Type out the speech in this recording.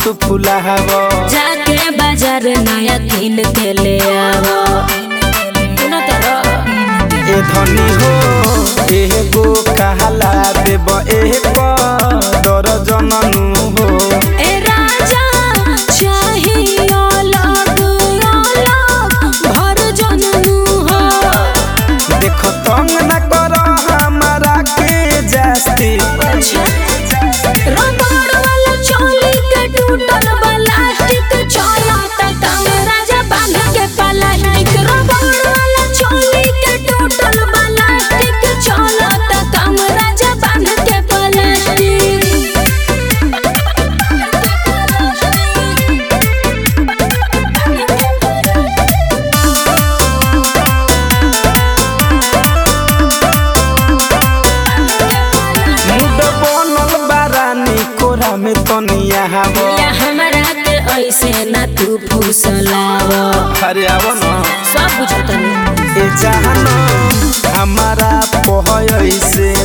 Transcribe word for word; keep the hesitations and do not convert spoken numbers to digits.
तू फुलावो जाके बाजार नया किन के ले आवो न तेरो ए धनी हो एगो कहला देब एक दर्जन नु हो ए राजा चाहियो लग लग भर जननु हो देखो तंग न करो हमारा के जास्ती रबड़ वाला चोली के टूटल प्लास्टिक चला त कम राजा बांध के प्लास्टिक रबड़ वाला चोली के टूटल प्लास्टिक चला त कम राजा बांध के प्लास्टिक मुड बनल बारानी कोरा में तनिया हवो या हमरा के ऐसे ना तू फुसलाव अरे आवो न सब बुझतन ए जहान हमारा पहय से